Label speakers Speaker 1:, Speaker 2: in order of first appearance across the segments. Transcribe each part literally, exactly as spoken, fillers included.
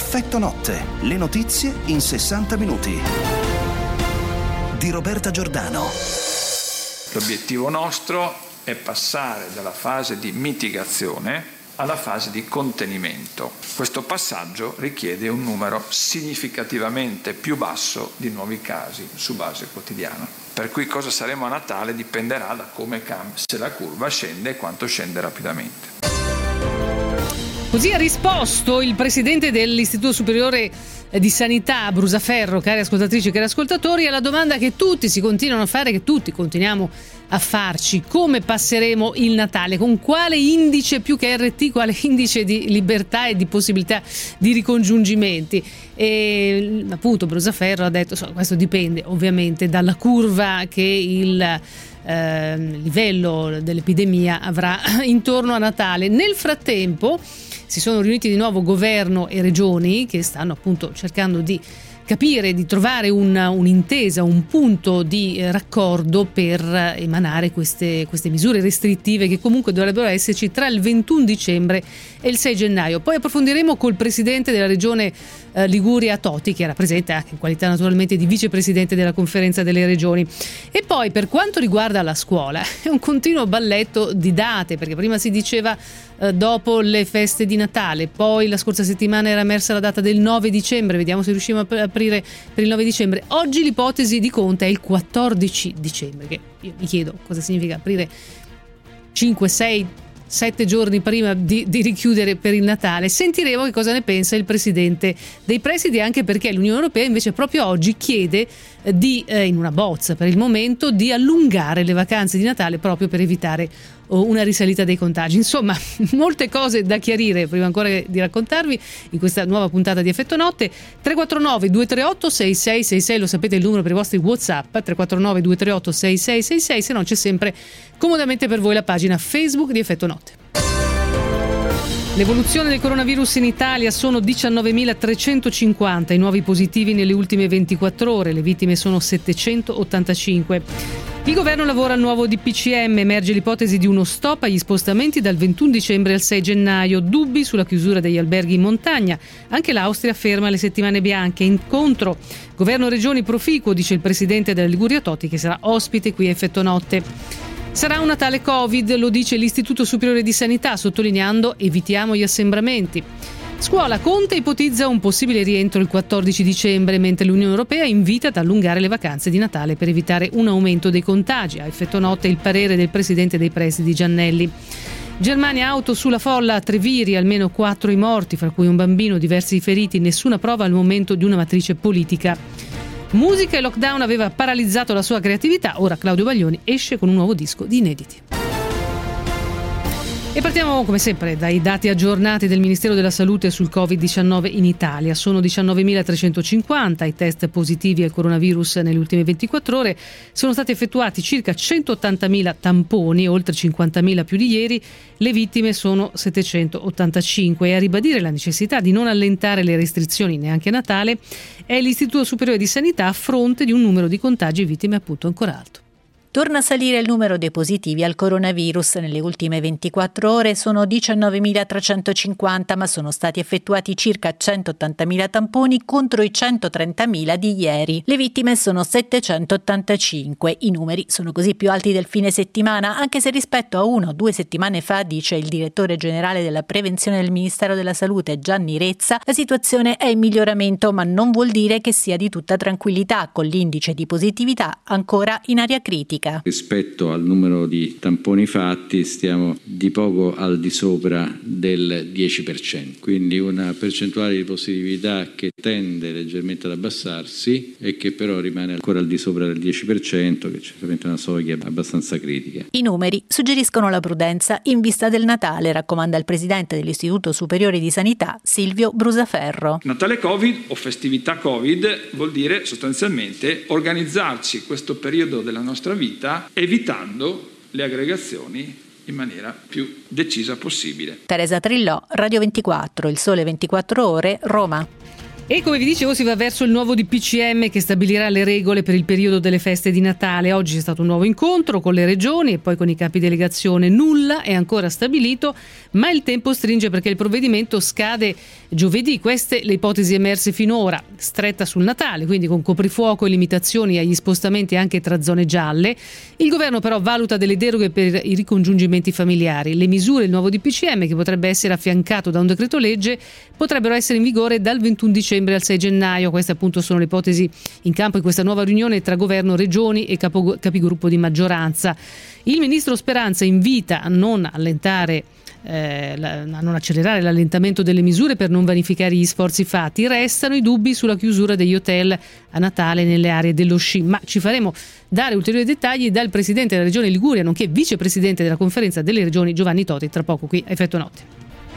Speaker 1: Effetto Notte, le notizie in sessanta minuti. Di Roberta Giordano.
Speaker 2: L'obiettivo nostro è passare dalla fase di mitigazione alla fase di contenimento. Questo passaggio richiede un numero significativamente più basso di nuovi casi su base quotidiana. Per cui cosa saremo a Natale dipenderà da come cambia, se la curva scende e quanto scende rapidamente.
Speaker 3: Così ha risposto il presidente dell'Istituto Superiore di Sanità, Brusaferro, cari ascoltatrici e cari ascoltatori, alla domanda che tutti si continuano a fare, che tutti continuiamo a farci: come passeremo il Natale? Con quale indice più che R T, quale indice di libertà e di possibilità di ricongiungimenti? E appunto Brusaferro ha detto: so, questo dipende ovviamente dalla curva che il eh, livello dell'epidemia avrà intorno a Natale. Nel frattempo si sono riuniti di nuovo governo e regioni, che stanno appunto cercando di capire, di trovare una, un'intesa, un punto di eh, raccordo per emanare queste, queste misure restrittive che comunque dovrebbero esserci tra il ventuno dicembre e il sei gennaio. Poi approfondiremo col presidente della regione eh, Liguria Toti, che era presente anche in qualità naturalmente di vicepresidente della conferenza delle regioni. E poi per quanto riguarda la scuola è un continuo balletto di date, perché prima si diceva eh, dopo le feste di Natale, poi la scorsa settimana era emersa la data del nove dicembre, vediamo se riusciamo a aprire per il nove dicembre. Oggi l'ipotesi di Conte è il quattordici dicembre, che io mi chiedo cosa significa aprire cinque, sei, sette giorni prima di, di richiudere per il Natale. Sentiremo che cosa ne pensa il presidente dei presidi, anche perché l'Unione Europea invece proprio oggi chiede di, eh, in una bozza per il momento, di allungare le vacanze di Natale proprio per evitare una risalita dei contagi. Insomma, molte cose da chiarire prima ancora di raccontarvi in questa nuova puntata di Effetto Notte. Tre quattro nove due tre otto sei sei sei sei, lo sapete il numero per i vostri WhatsApp, tre quattro nove due tre otto sei sei sei sei, se no c'è sempre comodamente per voi la pagina Facebook di Effetto Notte. L'evoluzione del coronavirus in Italia: sono diciannovemilatrecentocinquanta i nuovi positivi nelle ultime ventiquattro ore, le vittime sono settecentottantacinque. Il governo lavora al nuovo D P C M, emerge l'ipotesi di uno stop agli spostamenti dal ventuno dicembre al sei gennaio, dubbi sulla chiusura degli alberghi in montagna, anche l'Austria ferma le settimane bianche. Incontro governo-regioni proficuo, dice il presidente della Liguria Toti, che sarà ospite qui a Effetto Notte. Sarà un Natale Covid, lo dice l'Istituto Superiore di Sanità, sottolineando: evitiamo gli assembramenti. Scuola: Conte ipotizza un possibile rientro il quattordici dicembre, mentre l'Unione Europea invita ad allungare le vacanze di Natale per evitare un aumento dei contagi. A Effetto Notte il parere del presidente dei presidi Giannelli. Germania: auto sulla folla a Treviri, almeno quattro i morti, fra cui un bambino, diversi i feriti, nessuna prova al momento di una matrice politica. Musica: e lockdown aveva paralizzato la sua creatività, ora Claudio Baglioni esce con un nuovo disco di inediti. E partiamo come sempre dai dati aggiornati del Ministero della Salute sul covid diciannove in Italia. Sono diciannovemilatrecentocinquanta i test positivi al coronavirus nelle ultime ventiquattro ore. Sono stati effettuati circa centottantamila tamponi, oltre cinquantamila più di ieri. Le vittime sono settecentottantacinque, e a ribadire la necessità di non allentare le restrizioni neanche a Natale è l'Istituto Superiore di Sanità, a fronte di un numero di contagi e vittime appunto ancora alto.
Speaker 4: Torna a salire il numero dei positivi al coronavirus. Nelle ultime ventiquattro ore sono diciannovemilatrecentocinquanta, ma sono stati effettuati circa centottantamila tamponi contro i centotrentamila di ieri. Le vittime sono settecentottantacinque. I numeri sono così più alti del fine settimana, anche se rispetto a una o due settimane fa, dice il direttore generale della prevenzione del Ministero della Salute Gianni Rezza, la situazione è in miglioramento, ma non vuol dire che sia di tutta tranquillità, con l'indice di positività ancora in area critica.
Speaker 5: Rispetto al numero di tamponi fatti stiamo di poco al di sopra del dieci per cento, quindi una percentuale di positività che tende leggermente ad abbassarsi e che però rimane ancora al di sopra del dieci per cento, che è certamente una soglia abbastanza critica.
Speaker 4: I numeri suggeriscono la prudenza in vista del Natale, raccomanda il presidente dell'Istituto Superiore di Sanità Silvio Brusaferro.
Speaker 2: Natale Covid o festività Covid vuol dire sostanzialmente organizzarci questo periodo della nostra vita evitando le aggregazioni in maniera più decisa possibile.
Speaker 4: Teresa Trillò, Radio ventiquattro, Il Sole ventiquattro Ore, Roma.
Speaker 3: E come vi dicevo, si va verso il nuovo D P C M che stabilirà le regole per il periodo delle feste di Natale. Oggi c'è stato un nuovo incontro con le regioni e poi con i capi delegazione. Nulla è ancora stabilito, ma il tempo stringe perché il provvedimento scade giovedì. Queste le ipotesi emerse finora: stretta sul Natale, quindi con coprifuoco e limitazioni agli spostamenti anche tra zone gialle. Il governo però valuta delle deroghe per i ricongiungimenti familiari. Le misure del nuovo D P C M, che potrebbe essere affiancato da un decreto legge, potrebbero essere in vigore dal ventuno dicembre al sei gennaio. Queste appunto sono le ipotesi in campo in questa nuova riunione tra governo, regioni e capo, capigruppo di maggioranza. Il ministro Speranza invita a non allentare eh, a non accelerare l'allentamento delle misure per non vanificare gli sforzi fatti. Restano i dubbi sulla chiusura degli hotel a Natale nelle aree dello sci, ma ci faremo dare ulteriori dettagli dal presidente della regione Liguria, nonché vicepresidente della conferenza delle regioni, Giovanni Toti, tra poco qui a Effetto Notte.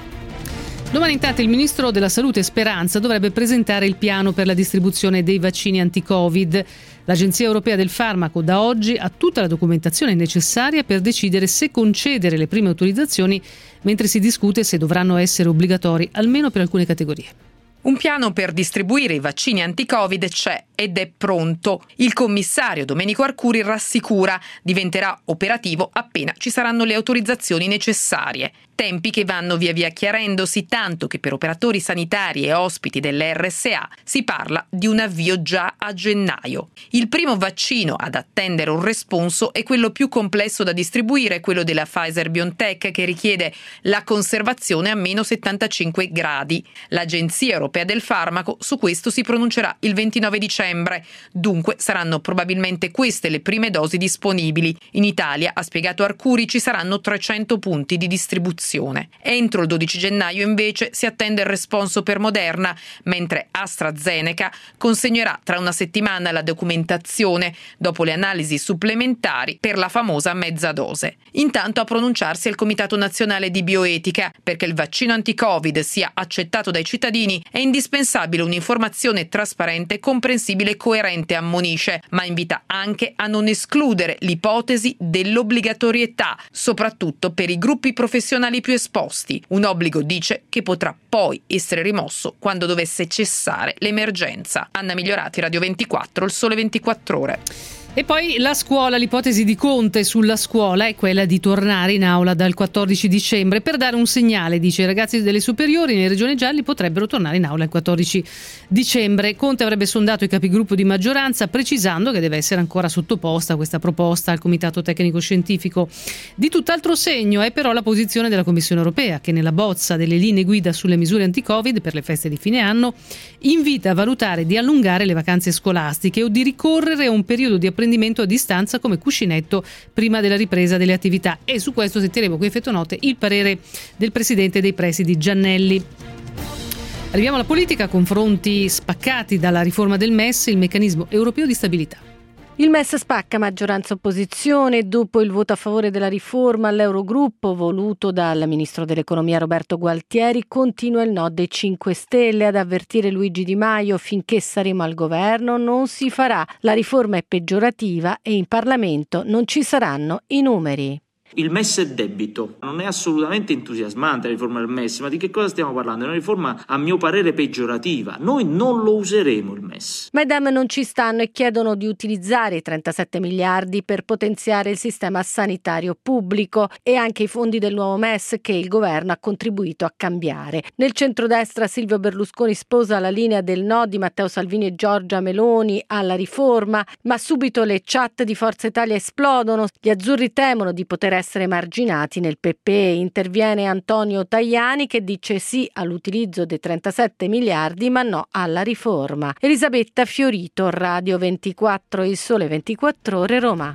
Speaker 3: Domani intanto il ministro della Salute Speranza dovrebbe presentare il piano per la distribuzione dei vaccini anti-Covid. L'Agenzia Europea del Farmaco da oggi ha tutta la documentazione necessaria per decidere se concedere le prime autorizzazioni, mentre si discute se dovranno essere obbligatori almeno per alcune categorie.
Speaker 6: Un piano per distribuire i vaccini anti-Covid c'è ed è pronto. Il commissario Domenico Arcuri rassicura: diventerà operativo appena ci saranno le autorizzazioni necessarie. Tempi che vanno via via chiarendosi, tanto che per operatori sanitari e ospiti dell'R S A si parla di un avvio già a gennaio. Il primo vaccino ad attendere un responso è quello più complesso da distribuire, quello della Pfizer-BioNTech, che richiede la conservazione a meno settantacinque gradi. L'Agenzia Europea del Farmaco su questo si pronuncerà il ventinove dicembre. Dunque saranno probabilmente queste le prime dosi disponibili. In Italia, ha spiegato Arcuri, ci saranno trecento punti di distribuzione. Entro il dodici gennaio invece si attende il responso per Moderna, mentre AstraZeneca consegnerà tra una settimana la documentazione dopo le analisi supplementari per la famosa mezza dose. Intanto a pronunciarsi è il Comitato Nazionale di Bioetica. Perché il vaccino anti-Covid sia accettato dai cittadini è indispensabile un'informazione trasparente, comprensibile e coerente, ammonisce, ma invita anche a non escludere l'ipotesi dell'obbligatorietà, soprattutto per i gruppi professionali più esposti. Un obbligo, dice, che potrà poi essere rimosso quando dovesse cessare l'emergenza. Anna Migliorati, Radio ventiquattro, Il Sole ventiquattro Ore.
Speaker 3: E poi la scuola, l'ipotesi di Conte sulla scuola è quella di tornare in aula dal quattordici dicembre per dare un segnale, dice: i ragazzi delle superiori nelle regioni gialli potrebbero tornare in aula il quattordici dicembre. Conte avrebbe sondato i capigruppo di maggioranza, precisando che deve essere ancora sottoposta questa proposta al Comitato Tecnico Scientifico. Di tutt'altro segno è però la posizione della Commissione Europea, che nella bozza delle linee guida sulle misure anti-Covid per le feste di fine anno invita a valutare di allungare le vacanze scolastiche o di ricorrere a un periodo di apprendimento a distanza come cuscinetto prima della ripresa delle attività. E su questo sentiremo qui a Effetto Notte il parere del presidente dei presidi Giannelli. Arriviamo alla politica, confronti spaccati dalla riforma del M E S, il meccanismo europeo di stabilità.
Speaker 7: Il M E S spacca maggioranza opposizione. Dopo il voto a favore della riforma all'Eurogruppo voluto dal ministro dell'economia Roberto Gualtieri, continua il no dei cinque Stelle. Ad avvertire Luigi Di Maio: finché saremo al governo non si farà. La riforma è peggiorativa e in Parlamento non ci saranno i numeri.
Speaker 8: Il M E S è debito, non è assolutamente entusiasmante la riforma del M E S, ma di che cosa stiamo parlando? È una riforma a mio parere peggiorativa, noi non lo useremo il M E S.
Speaker 7: Ma i Dem non ci stanno e chiedono di utilizzare i trentasette miliardi per potenziare il sistema sanitario pubblico e anche i fondi del nuovo M E S che il governo ha contribuito a cambiare. Nel centrodestra Silvio Berlusconi sposa la linea del no di Matteo Salvini e Giorgia Meloni alla riforma, ma subito le chat di Forza Italia esplodono, gli azzurri temono di poter essere marginati nel P P E. Interviene Antonio Tajani che dice sì all'utilizzo dei trentasette miliardi ma no alla riforma. Elisabetta Fiorito, Radio ventiquattro, Il Sole ventiquattro Ore, Roma.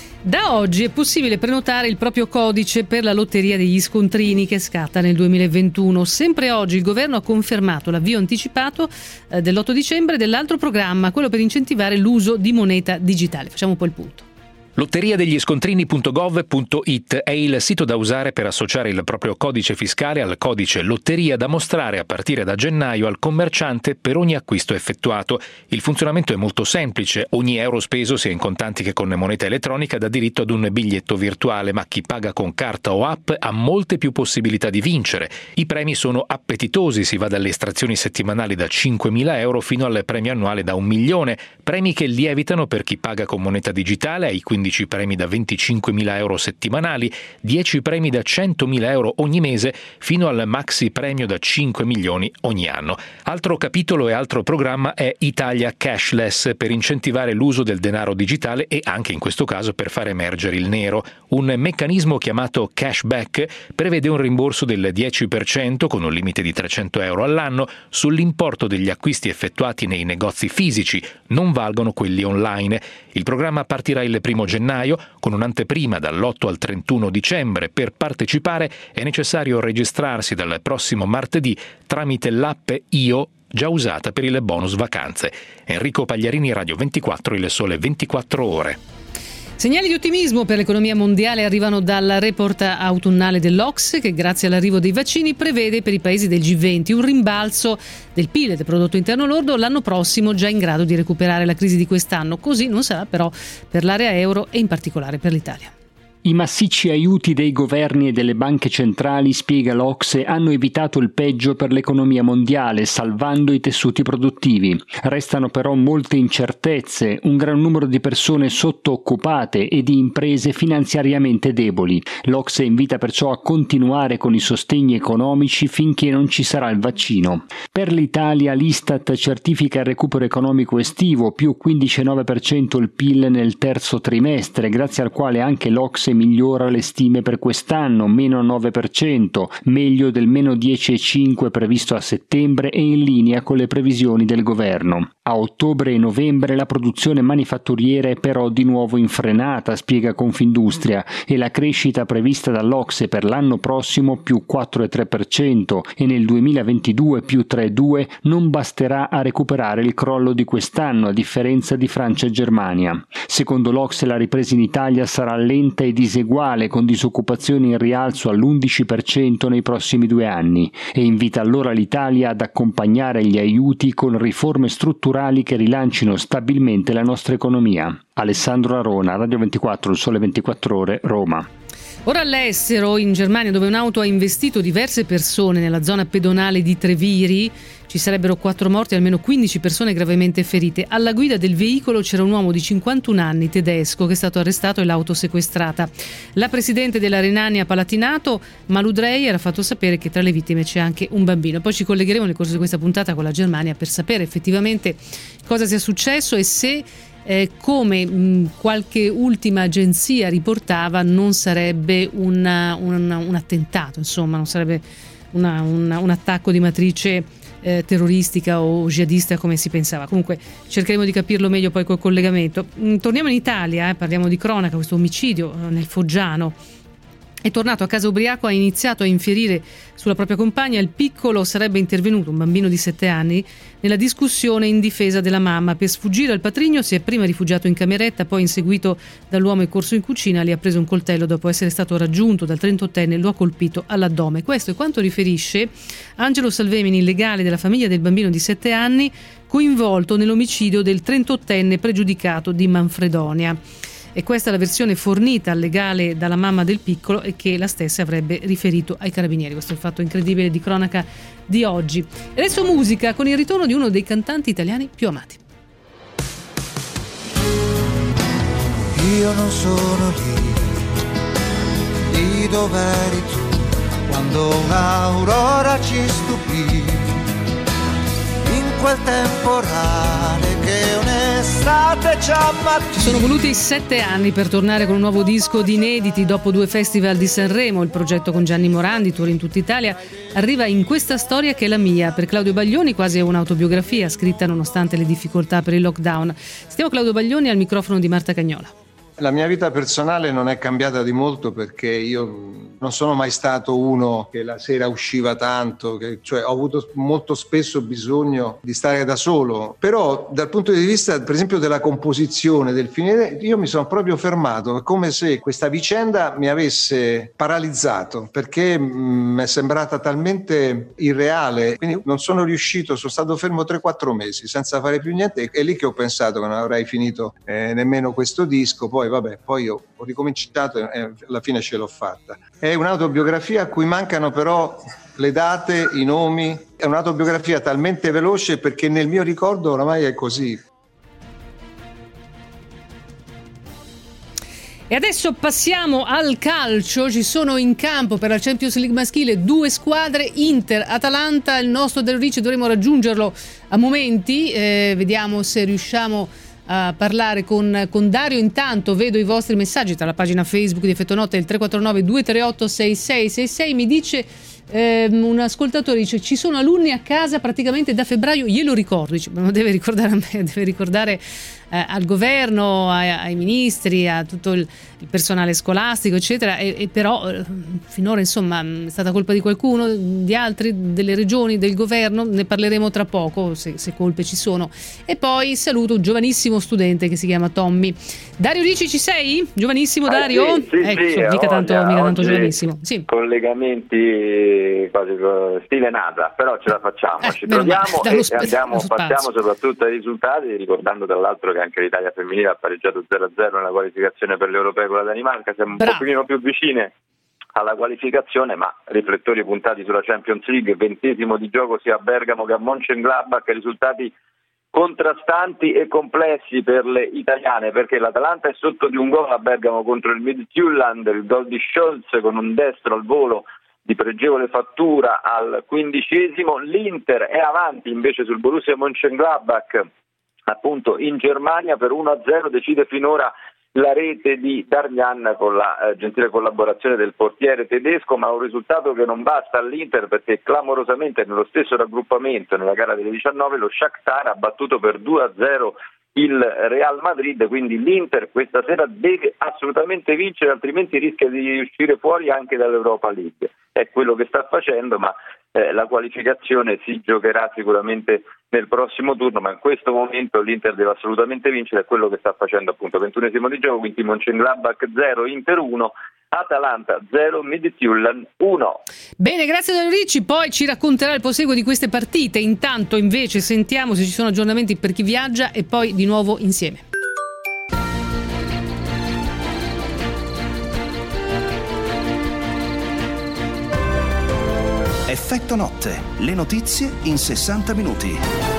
Speaker 3: Da oggi è possibile prenotare il proprio codice per la lotteria degli scontrini che scatta nel duemilaventuno. Sempre oggi il governo ha confermato l'avvio anticipato eh, dell'otto dicembre dell'altro programma, quello per incentivare l'uso di moneta digitale. Facciamo un po' il punto.
Speaker 9: Lotteria degli scontrini punto gov punto it è il sito da usare per associare il proprio codice fiscale al codice lotteria da mostrare a partire da gennaio al commerciante per ogni acquisto effettuato. Il funzionamento è molto semplice. Ogni euro speso, sia in contanti che con moneta elettronica, dà diritto ad un biglietto virtuale, ma chi paga con carta o app ha molte più possibilità di vincere. I premi sono appetitosi, si va dalle estrazioni settimanali da cinquemila euro fino al premio annuale da un milione, premi che lievitano per chi paga con moneta digitale ai quindici premi da venticinquemila euro settimanali, dieci premi da centomila euro ogni mese, fino al maxi premio da cinque milioni ogni anno. Altro capitolo e altro programma è Italia Cashless, per incentivare l'uso del denaro digitale e anche in questo caso per far emergere il nero. Un meccanismo chiamato cashback prevede un rimborso del dieci per cento con un limite di trecento euro all'anno sull'importo degli acquisti effettuati nei negozi fisici, non valgono quelli online. Il programma partirà il primo gennaio con un'anteprima dall'otto al trentuno dicembre. Per partecipare è necessario registrarsi dal prossimo martedì tramite l'app Io, già usata per il bonus vacanze. Enrico Pagliarini, Radio ventiquattro, Il Sole ventiquattro Ore.
Speaker 3: Segnali di ottimismo per l'economia mondiale arrivano dal report autunnale dell'Ocse, che grazie all'arrivo dei vaccini prevede per i paesi del G venti un rimbalzo del P I L, del prodotto interno lordo, l'anno prossimo già in grado di recuperare la crisi di quest'anno. Così non sarà però per l'area euro e in particolare per l'Italia.
Speaker 10: I massicci aiuti dei governi e delle banche centrali, spiega l'Ocse, hanno evitato il peggio per l'economia mondiale, salvando i tessuti produttivi. Restano però molte incertezze, un gran numero di persone sottooccupate e di imprese finanziariamente deboli. L'Ocse invita perciò a continuare con i sostegni economici finché non ci sarà il vaccino. Per l'Italia l'Istat certifica il recupero economico estivo, più quindici virgola nove per cento il P I L nel terzo trimestre, grazie al quale anche l'Ocse migliora le stime per quest'anno, meno nove per cento, meglio del meno dieci virgola cinque per cento previsto a settembre e in linea con le previsioni del governo. A ottobre e novembre la produzione manifatturiera è però di nuovo in frenata, spiega Confindustria, e la crescita prevista dall'Ocse per l'anno prossimo più quattro virgola tre per cento e nel duemilaventidue più tre virgola due per cento non basterà a recuperare il crollo di quest'anno, a differenza di Francia e Germania. Secondo l'Ocse la ripresa in Italia sarà lenta e diseguale, con disoccupazione in rialzo all'undici per cento nei prossimi due anni, e invita allora l'Italia ad accompagnare gli aiuti con riforme strutturali che rilancino stabilmente la nostra economia. Alessandro Arona, Radio ventiquattro, Il Sole ventiquattro Ore, Roma.
Speaker 3: Ora all'estero, in Germania, dove un'auto ha investito diverse persone nella zona pedonale di Treviri, ci sarebbero quattro morti e almeno quindici persone gravemente ferite. Alla guida del veicolo c'era un uomo di cinquantuno anni tedesco che è stato arrestato e l'auto sequestrata. La presidente della Renania-Palatinato, Maludrei, era fatto sapere che tra le vittime c'è anche un bambino. Poi ci collegheremo nel corso di questa puntata con la Germania per sapere effettivamente cosa sia successo e se Eh, come mh, qualche ultima agenzia riportava non sarebbe una, una, un attentato, insomma non sarebbe una, una, un attacco di matrice eh, terroristica o jihadista come si pensava. Comunque cercheremo di capirlo meglio poi col collegamento. Mh, torniamo in Italia, eh, parliamo di cronaca, questo omicidio eh, nel Foggiano. È tornato a casa ubriaco, ha iniziato a infierire sulla propria compagna. Il piccolo sarebbe intervenuto, un bambino di sette anni, nella discussione in difesa della mamma. Per sfuggire al patrigno si è prima rifugiato in cameretta, poi inseguito dall'uomo e corso in cucina. Lì ha preso un coltello, dopo essere stato raggiunto dal trentottenne lo ha colpito all'addome. Questo è quanto riferisce Angelo Salvemini, legale della famiglia del bambino di sette anni coinvolto nell'omicidio del trentottenne pregiudicato di Manfredonia. E questa è la versione fornita al legale dalla mamma del piccolo e che la stessa avrebbe riferito ai carabinieri. Questo è il fatto incredibile di cronaca di oggi. E adesso musica, con il ritorno di uno dei cantanti italiani più amati.
Speaker 11: Io non sono lì, lì dov'eri tu, quando un'aurora ci stupì, in quel temporale che un'estate ci ammattì.
Speaker 3: Sono voluti sette anni per tornare con un nuovo disco di inediti dopo due festival di Sanremo. Il progetto con Gianni Morandi, tour in tutta Italia, arriva in Questa storia che è la mia. Per Claudio Baglioni quasi è un'autobiografia scritta nonostante le difficoltà per il lockdown. Stiamo Claudio Baglioni al microfono di Marta Cagnola.
Speaker 12: La mia vita personale non è cambiata di molto perché io non sono mai stato uno che la sera usciva tanto, che, cioè ho avuto molto spesso bisogno di stare da solo, però dal punto di vista per esempio della composizione del finire io mi sono proprio fermato, come se questa vicenda mi avesse paralizzato perché mi è sembrata talmente irreale, quindi non sono riuscito, sono stato fermo tre quattro mesi senza fare più niente, è lì che ho pensato che non avrei finito eh, nemmeno questo disco, poi vabbè, poi ho, ho ricominciato e alla fine ce l'ho fatta. È un'autobiografia a cui mancano però le date, i nomi, è un'autobiografia talmente veloce perché nel mio ricordo oramai è così.
Speaker 3: E adesso passiamo al calcio, ci sono in campo per la Champions League maschile due squadre, Inter, Atalanta, il nostro Dario Ricci dovremo raggiungerlo a momenti, eh, vediamo se riusciamo a parlare con, con Dario. Intanto vedo i vostri messaggi tra la pagina Facebook di Effetto Notte, il tre quattro nove due tre otto sei sei sei sei. Mi dice eh, un ascoltatore, dice ci sono alunni a casa praticamente da febbraio, glielo ricordo, dice, ma non deve ricordare a me, deve ricordare eh, al governo, ai, ai ministri, a tutto il, il personale scolastico eccetera, e, e però eh, finora insomma è stata colpa di qualcuno, di altri, delle regioni, del governo, ne parleremo tra poco se, se colpe ci sono. E poi saluto un giovanissimo studente che si chiama Tommy. Dario Ricci, ci sei? Giovanissimo Dario?
Speaker 13: Ah, sì, sì,
Speaker 3: ecco,
Speaker 13: sì,
Speaker 3: mica
Speaker 13: voglia,
Speaker 3: tanto, mica tanto giovanissimo. Sì.
Speaker 13: Collegamenti quasi stile NASA, però ce la facciamo, eh, ci proviamo e andiamo, passiamo soprattutto ai risultati, ricordando tra l'altro che anche l'Italia femminile ha pareggiato zero a zero nella qualificazione per l'Europeo con la Danimarca, siamo un Bravo. pochino più vicine alla qualificazione, ma riflettori puntati sulla Champions League, ventesimo di gioco sia a Bergamo che a Mönchengladbach, risultati contrastanti e complessi per le italiane, perché l'Atalanta è sotto di un gol a Bergamo contro il Midtjylland, il gol di Scholz con un destro al volo di pregevole fattura al quindicesimo, l'Inter è avanti invece sul Borussia Mönchengladbach appunto in Germania per uno a zero, decide finora la rete di Darmian con la eh, gentile collaborazione del portiere tedesco, ma un risultato che non basta all'Inter perché clamorosamente nello stesso raggruppamento nella gara delle diciannove lo Shakhtar ha battuto per due a zero il Real Madrid, quindi l'Inter questa sera deve assolutamente vincere, altrimenti rischia di uscire fuori anche dall'Europa League. È quello che sta facendo, ma eh, la qualificazione si giocherà sicuramente nel prossimo turno, ma in questo momento l'Inter deve assolutamente vincere, è quello che sta facendo appunto. ventunesimo di gioco, quindi Mönchengladbach zero, Inter uno, Atalanta zero, Midtjylland uno.
Speaker 3: Bene, grazie Dario Ricci, poi ci racconterà il proseguo di queste partite. Intanto invece sentiamo se ci sono aggiornamenti per chi viaggia e poi di nuovo insieme.
Speaker 1: Effetto Notte, le notizie in sessanta minuti.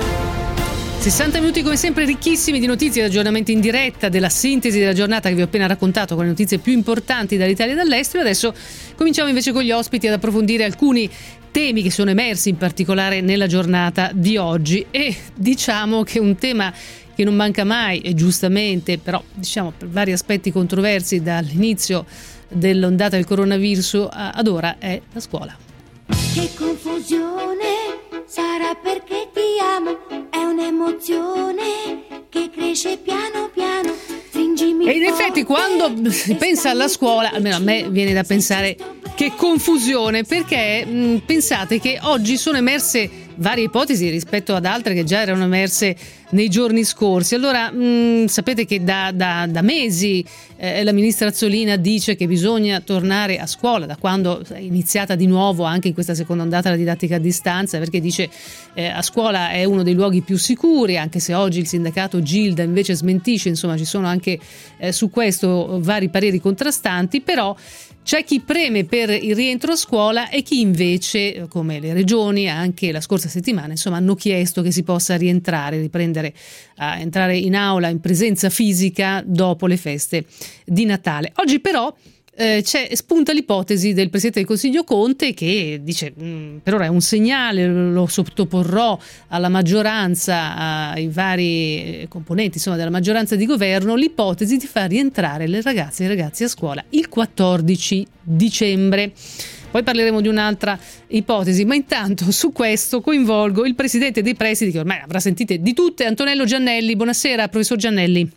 Speaker 3: sessanta minuti come sempre ricchissimi di notizie, di aggiornamenti in diretta, della sintesi della giornata che vi ho appena raccontato con le notizie più importanti dall'Italia e dall'estero. Adesso cominciamo invece con gli ospiti ad approfondire alcuni temi che sono emersi in particolare nella giornata di oggi, e diciamo che un tema che non manca mai, e giustamente, però diciamo per vari aspetti controversi dall'inizio dell'ondata del coronavirus ad ora, è la scuola.
Speaker 14: Che confusione, sarà perché ti amo, è un'emozione che cresce piano piano, stringimi
Speaker 3: e in effetti quando si pensa alla scuola, almeno a me viene da pensare che confusione, perché mh, pensate che oggi sono emerse varie ipotesi rispetto ad altre che già erano emerse nei giorni scorsi. Allora mh, sapete che da, da, da mesi eh, la ministra Azzolina dice che bisogna tornare a scuola, da quando è iniziata di nuovo anche in questa seconda ondata la didattica a distanza, perché dice eh, a scuola è uno dei luoghi più sicuri, anche se oggi il sindacato Gilda invece smentisce. Insomma, ci sono anche eh, su questo vari pareri contrastanti, però c'è chi preme per il rientro a scuola e chi invece, come le regioni, anche la scorsa settimana, insomma, hanno chiesto che si possa rientrare, riprendere a entrare in aula in presenza fisica dopo le feste di Natale. Oggi però eh, c'è spunta l'ipotesi del Presidente del Consiglio Conte che dice per ora è un segnale, lo sottoporrò alla maggioranza, ai vari componenti insomma della maggioranza di governo, l'ipotesi di far rientrare le ragazze e i ragazzi a scuola il quattordici dicembre. Poi parleremo di un'altra ipotesi, ma intanto su questo coinvolgo il presidente dei presidi, che ormai avrà sentite di tutte, Antonello Giannelli. Buonasera, professor Giannelli.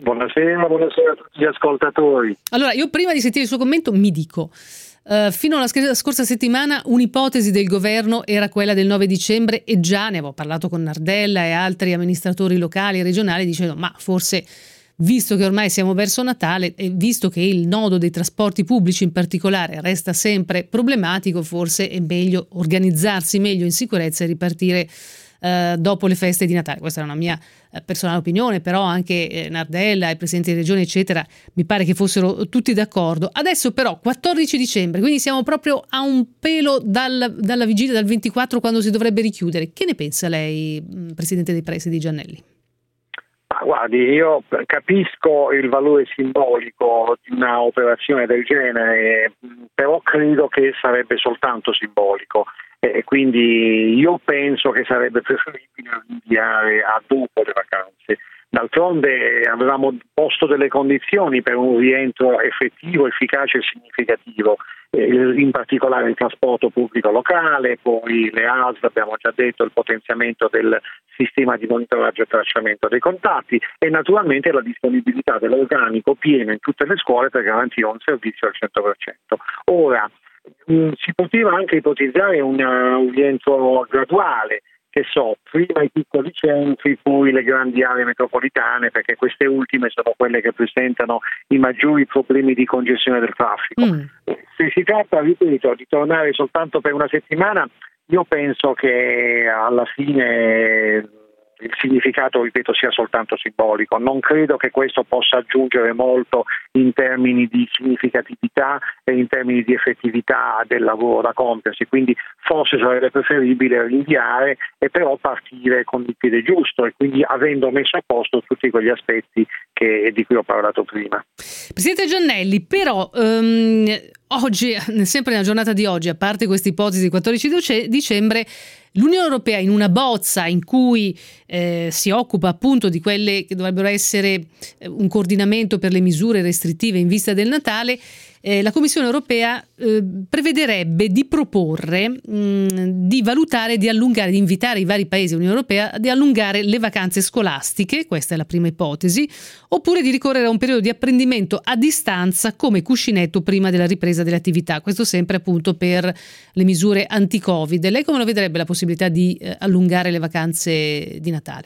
Speaker 15: Buonasera, buonasera a tutti gli ascoltatori.
Speaker 3: Allora, io prima di sentire il suo commento mi dico, uh, fino alla scorsa settimana un'ipotesi del governo era quella del nove dicembre e già ne avevo parlato con Nardella e altri amministratori locali e regionali dicendo ma forse, visto che ormai siamo verso Natale e visto che il nodo dei trasporti pubblici in particolare resta sempre problematico, forse è meglio organizzarsi meglio in sicurezza e ripartire Uh, dopo le feste di Natale. Questa è una mia uh, personale opinione, però anche eh, Nardella, il presidente di regione eccetera mi pare che fossero tutti d'accordo. Adesso però quattordici dicembre, quindi siamo proprio a un pelo dal, dalla vigilia, dal ventiquattro, quando si dovrebbe richiudere. Che ne pensa lei, presidente dei presidi Giannelli?
Speaker 15: Ma guardi, io capisco il valore simbolico di una operazione del genere, però credo che sarebbe soltanto simbolico. E quindi io penso che sarebbe preferibile rinviare a dopo le vacanze. D'altronde avevamo posto delle condizioni per un rientro effettivo, efficace e significativo, in particolare il trasporto pubblico locale, poi le A S L, abbiamo già detto, il potenziamento del sistema di monitoraggio e tracciamento dei contatti e naturalmente la disponibilità dell'organico pieno in tutte le scuole per garantire un servizio al cento per cento. Ora, si poteva anche ipotizzare una, un rientro graduale, che so, prima i piccoli centri, poi le grandi aree metropolitane, perché queste ultime sono quelle che presentano i maggiori problemi di congestione del traffico. Mm. Se si tratta, ripeto, di tornare soltanto per una settimana, io penso che alla fine il significato, ripeto, sia soltanto simbolico. Non credo che questo possa aggiungere molto in termini di significatività e in termini di effettività del lavoro da compiersi, quindi forse sarebbe preferibile rinviare e però partire con il piede giusto e quindi avendo messo a posto tutti quegli aspetti che, di cui ho parlato prima.
Speaker 3: Presidente Giannelli, però um, oggi, sempre nella giornata di oggi, a parte questa ipotesi del quattordici dicembre, l'Unione Europea, in una bozza in cui eh, si occupa appunto di quelle che dovrebbero essere eh, un coordinamento per le misure restrittive in vista del Natale, eh, la Commissione Europea eh, prevederebbe di proporre, mh, di valutare, di allungare, di invitare i vari paesi dell'Unione Europea di allungare le vacanze scolastiche, questa è la prima ipotesi, oppure di ricorrere a un periodo di apprendimento a distanza come cuscinetto prima della ripresa delle attività. Questo sempre appunto per le misure anti-Covid. Lei come lo vedrebbe la possibilità di eh, allungare le vacanze di Natale?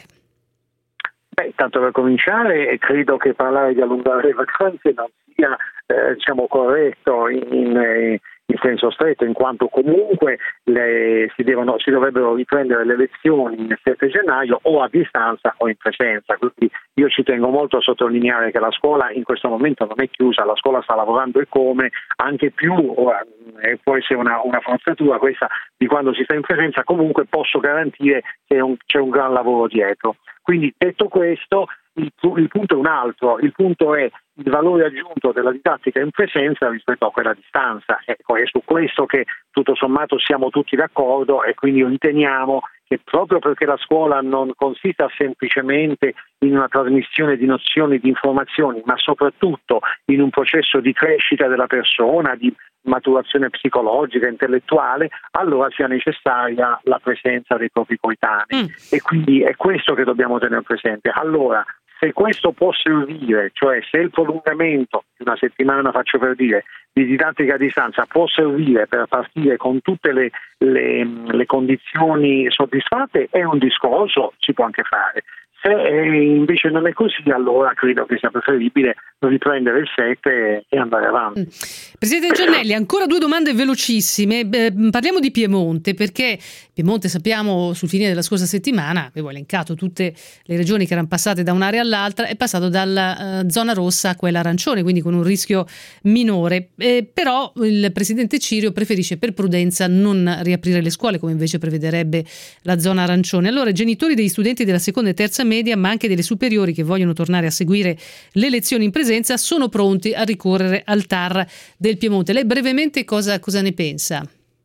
Speaker 15: Beh, tanto per cominciare, credo che parlare di allungare le vacanze non sia eh, diciamo corretto in, in, in senso stretto, in quanto comunque le, si, devono, si dovrebbero riprendere le lezioni il sette gennaio o a distanza o in presenza. Quindi io ci tengo molto a sottolineare che la scuola in questo momento non è chiusa, la scuola sta lavorando e come, anche più, ora, eh, può essere una, una forzatura questa di quando si sta in presenza, comunque posso garantire che un, c'è un gran lavoro dietro. Quindi detto questo, il, il punto è un altro, il punto è il valore aggiunto della didattica in presenza rispetto a quella a distanza. Ecco, è su questo che tutto sommato siamo tutti d'accordo e quindi riteniamo che proprio perché la scuola non consista semplicemente in una trasmissione di nozioni, di informazioni, ma soprattutto in un processo di crescita della persona, di maturazione psicologica, intellettuale, allora sia necessaria la presenza dei propri coetanei. Mm. E quindi è questo che dobbiamo tenere presente. Allora, se questo può servire, cioè se il prolungamento di una settimana, faccio per dire, di didattica a distanza può servire per partire con tutte le, le, le condizioni soddisfatte, è un discorso, si può anche fare. Se invece non è così, allora credo che sia preferibile riprendere il sette e andare avanti.
Speaker 3: Presidente Giannelli, ancora due domande velocissime. Beh, parliamo di Piemonte, perché Piemonte, sappiamo, sul fine della scorsa settimana, avevo elencato tutte le regioni che erano passate da un'area all'altra, è passato dalla uh, zona rossa a quella arancione, quindi con un rischio minore. Eh, però il presidente Cirio preferisce per prudenza non riaprire le scuole, come invece prevederebbe la zona arancione. Allora, i genitori degli studenti della seconda e terza media, ma anche delle superiori che vogliono tornare a seguire le lezioni in presenza, sono pronti a ricorrere al T A R del Piemonte. Lei brevemente cosa, cosa ne pensa?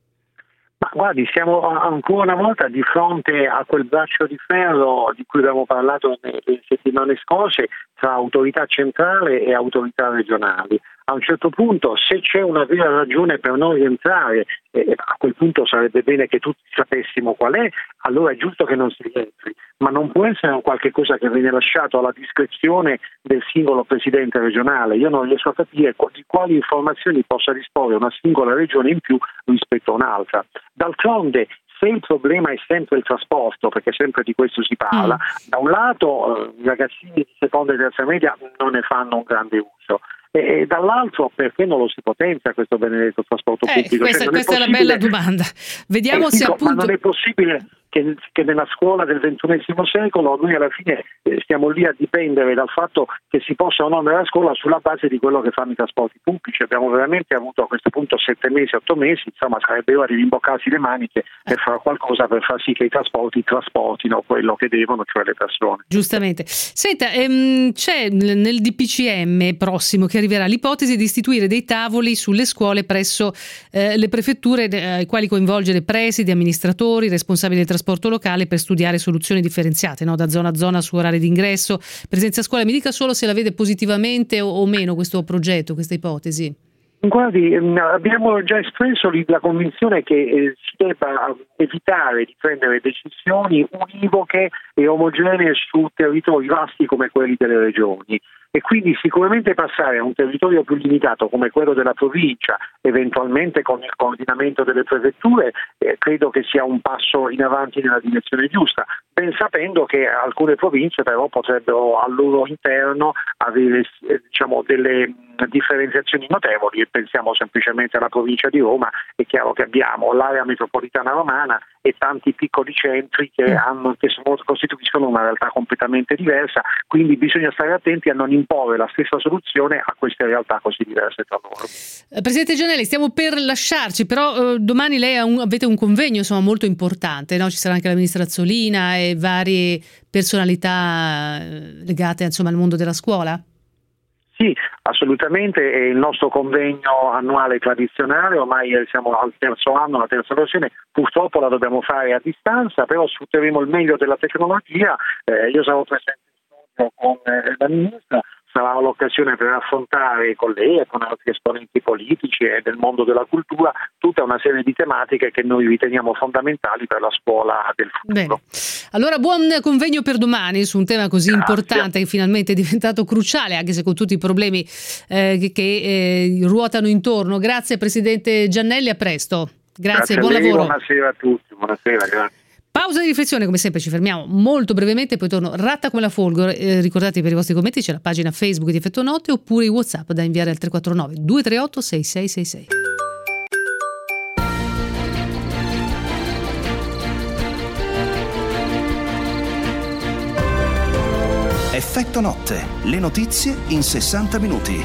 Speaker 15: Ma guardi, siamo ancora una volta di fronte a quel braccio di ferro di cui abbiamo parlato nelle settimane scorse tra autorità centrale e autorità regionali. a un certo punto, se c'è una vera ragione per non rientrare, eh, a quel punto sarebbe bene che tutti sapessimo qual è, allora è giusto che non si rientri, ma non può essere un qualche cosa che viene lasciato alla discrezione del singolo presidente regionale. Io non riesco a capire di quali informazioni possa disporre una singola regione in più rispetto a un'altra. D'altronde, se il problema è sempre il trasporto, perché sempre di questo si parla, mm. da un lato eh, i ragazzini di seconda e terza media non ne fanno un grande uso, e, e dall'altro perché non lo si potenzia questo benedetto trasporto
Speaker 3: eh,
Speaker 15: pubblico?
Speaker 3: Questa,
Speaker 15: cioè,
Speaker 3: questa è, è una bella domanda. Vediamo
Speaker 15: eh,
Speaker 3: se
Speaker 15: dico,
Speaker 3: appunto...
Speaker 15: Ma non è possibile che, che nella scuola del ventunesimo secolo noi alla fine eh, stiamo lì a dipendere dal fatto che si possa o no andare a scuola sulla base di quello che fanno i trasporti pubblici. Abbiamo veramente avuto a questo punto sette mesi, otto mesi, insomma sarebbe ora di rimboccarsi le maniche per fare qualcosa per far sì che i trasporti trasportino quello che devono, cioè le persone.
Speaker 3: Giustamente. Senta, ehm, c'è nel D P C M prossimo che arriverà l'ipotesi di istituire dei tavoli sulle scuole presso eh, le prefetture eh, ai quali coinvolgere presidi, amministratori, responsabili del trasporto locale per studiare soluzioni differenziate, no? Da zona a zona su orari d'ingresso, presenza a scuola. Mi dica solo se la vede positivamente o, o meno questo progetto, questa ipotesi.
Speaker 15: Guardi, abbiamo già espresso la convinzione che eh, si debba evitare di prendere decisioni univoche e omogenee su territori vasti come quelli delle regioni, e quindi sicuramente passare a un territorio più limitato come quello della provincia, eventualmente con il coordinamento delle prefetture, eh, credo che sia un passo in avanti nella direzione giusta, ben sapendo che alcune province però potrebbero al loro interno avere eh, diciamo delle differenziazioni notevoli, e pensiamo semplicemente alla provincia di Roma. È chiaro che abbiamo l'area metropolitana romana e tanti piccoli centri che, hanno, che sono, costituiscono una realtà completamente diversa, quindi bisogna stare attenti a non imporre la stessa soluzione a queste realtà così diverse tra loro.
Speaker 3: Presidente Giannelli, stiamo per lasciarci, però eh, domani lei ha un, avete un convegno insomma molto importante, no? Ci sarà anche la ministra Azzolina e varie personalità legate insomma al mondo della scuola?
Speaker 15: Sì, assolutamente, è il nostro convegno annuale tradizionale, ormai siamo al terzo anno, la terza versione, purtroppo la dobbiamo fare a distanza, però sfrutteremo il meglio della tecnologia, eh, io sarò presente in studio con eh, la ministra, sarà l'occasione per affrontare con lei e con altri esponenti politici e del mondo della cultura tutta una serie di tematiche che noi riteniamo fondamentali per la scuola del futuro.
Speaker 3: Bene. Allora buon convegno per domani su un tema così Grazie. importante che finalmente è diventato cruciale, anche se con tutti i problemi eh, che, che eh, ruotano intorno. Grazie Presidente Giannelli, a presto. Grazie,
Speaker 15: Grazie
Speaker 3: buon
Speaker 15: lei,
Speaker 3: lavoro.
Speaker 15: Buonasera a tutti, buonasera, grazie.
Speaker 3: Pausa di riflessione, come sempre ci fermiamo molto brevemente, poi torno ratta come la folgore. Eh, ricordatevi per i vostri commenti c'è la pagina Facebook di Effetto Notte oppure i WhatsApp da inviare al tre quattro nove due tre otto sei sei sei sei.
Speaker 1: Effetto Notte, le notizie in sessanta minuti.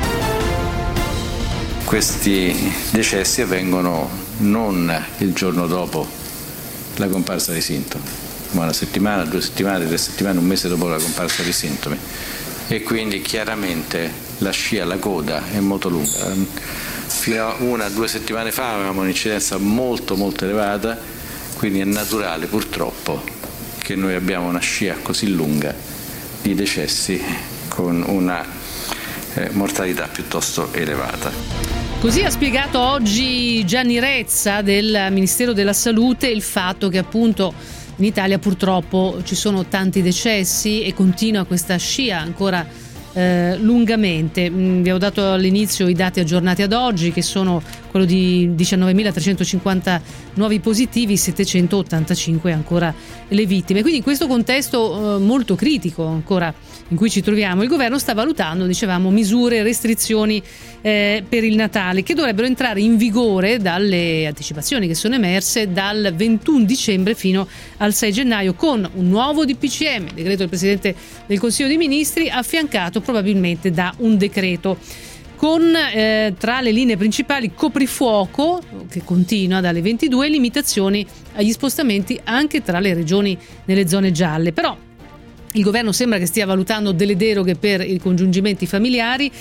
Speaker 5: Questi decessi avvengono non il giorno dopo la comparsa dei sintomi, ma una settimana, due settimane, tre settimane, un mese dopo la comparsa dei sintomi, e quindi chiaramente la scia, la coda è molto lunga. Fino a una o due settimane fa avevamo un'incidenza molto molto elevata, quindi è naturale purtroppo che noi abbiamo una scia così lunga di decessi con una eh, mortalità piuttosto elevata.
Speaker 3: Così ha spiegato oggi Gianni Rezza del Ministero della Salute il fatto che appunto in Italia purtroppo ci sono tanti decessi e continua questa scia ancora eh, lungamente. Vi ho dato all'inizio i dati aggiornati ad oggi, che sono quello di diciannovemilatrecentocinquanta nuovi positivi, settecentottantacinque ancora le vittime. Quindi in questo contesto eh, molto critico ancora in cui ci troviamo, il governo sta valutando, dicevamo, misure, restrizioni eh, per il Natale che dovrebbero entrare in vigore dalle anticipazioni che sono emerse dal ventuno dicembre fino al sei gennaio, con un nuovo D P C M, decreto del Presidente del Consiglio dei Ministri, affiancato probabilmente da un decreto con eh, tra le linee principali coprifuoco che continua dalle ventidue, limitazioni agli spostamenti anche tra le regioni nelle zone gialle. Però il governo sembra che stia valutando delle deroghe per i congiungimenti familiari.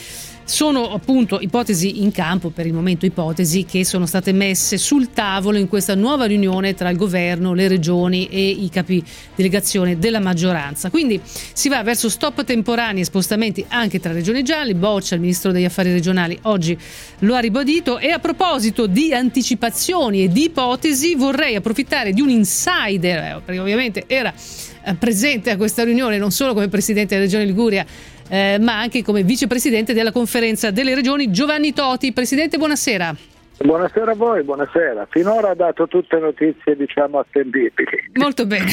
Speaker 3: sono appunto ipotesi in campo, per il momento ipotesi, che sono state messe sul tavolo in questa nuova riunione tra il governo, le regioni e i capi delegazione della maggioranza. Quindi si va verso stop temporanei e spostamenti anche tra regioni gialle. Boccia, il ministro degli affari regionali, oggi lo ha ribadito. E a proposito di anticipazioni e di ipotesi, vorrei approfittare di un insider, eh, perché ovviamente era eh, presente a questa riunione non solo come presidente della regione Liguria, eh, ma anche come vicepresidente della conferenza delle regioni, Giovanni Toti. Presidente, buonasera.
Speaker 15: Buonasera a voi, buonasera. Finora ha dato tutte notizie, diciamo, attendibili.
Speaker 3: Molto bene.